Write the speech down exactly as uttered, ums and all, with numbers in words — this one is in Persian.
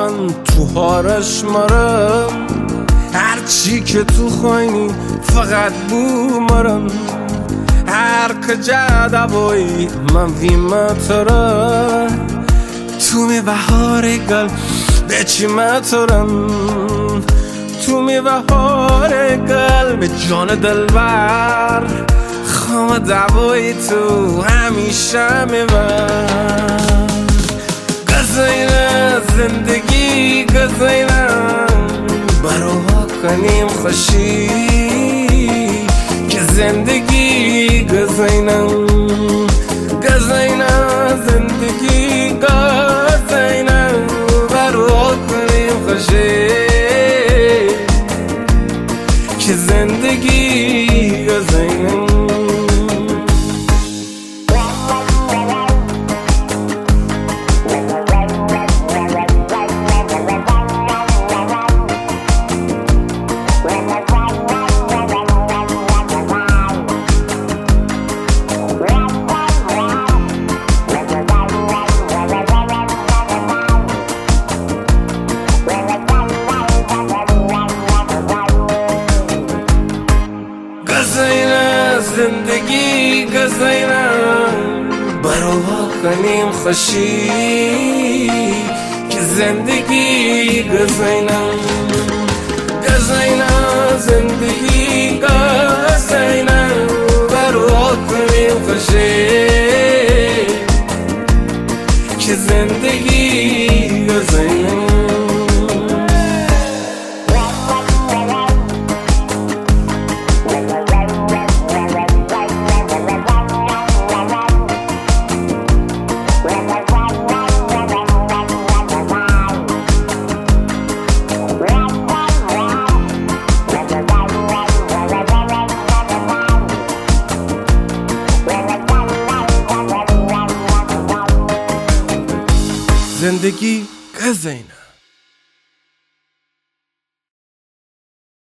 من تو هارش مرم، هرچی که تو خوینی فقط بو مرم. هر کجا دوایی من ویمه تره، تو می بهار گل به چی مترم. تو می بهار گل به جان دلبر، خام دوایی تو همیشه می بر. گزینه زندگی گزینه، برا کنیم خوشی که زندگی گزینه. گزینه زندگی گزینه، برا کنیم خوشی که زندگی گزینه. گزینه زندگی گزینه، برا کنیم خوشی که زندگی گزینه. گزینه زندگی گزینه، برا کنیم خوشی که زندگی گزینه. زندگی گزینه.